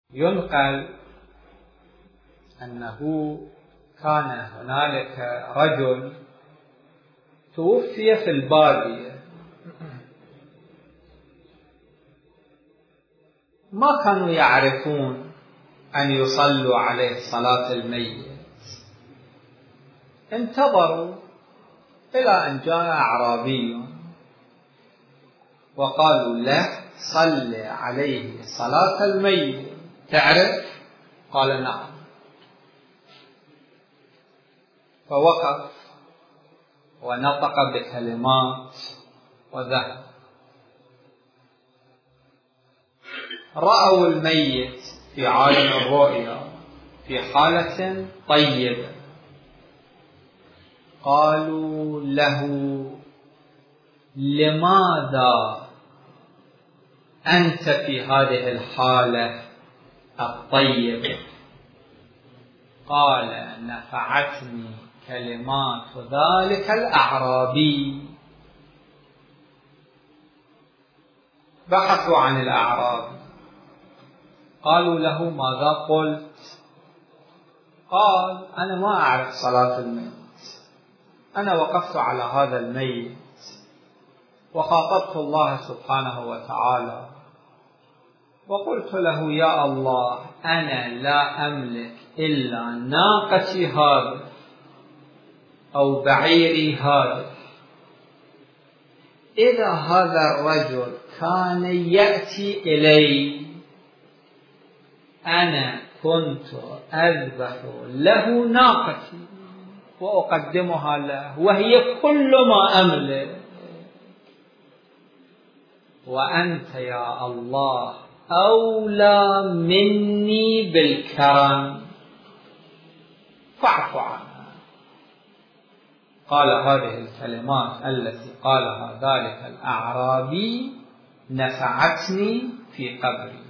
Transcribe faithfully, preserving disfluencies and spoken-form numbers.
ينقل أنه كان هنالك رجل توفي في البادية، ما كانوا يعرفون أن يصلوا عليه صلاة الميت، انتظروا إلى أن جاء أعرابي وقالوا له صل عليه صلاة الميت، تعرف؟ قال نعم. فوقف ونطق بكلمات وذهب. رأوا الميت في عالم الرؤيا في حالة طيبة، قالوا له لماذا أنت في هذه الحالة الطيبة؟ قال نفعتني كلمات ذلك الأعرابي. بحثوا عن الأعرابي، قالوا له ماذا قلت؟ قال أنا ما أعرف صلاة الميت، أنا وقفت على هذا الميت وخاطبت الله سبحانه وتعالى وقلت له يا الله أنا لا أملك إلا ناقتي هذه أو بعيري هذا، إذا هذا الرجل كان يأتي إلي أنا كنت أذبح له ناقتي وأقدمها له وهي كل ما أملك، وأنت يا الله أولى مني بالكرم فاعف عنها. قال هذه الكلمات التي قالها ذلك الأعرابي نفعتني في قبري.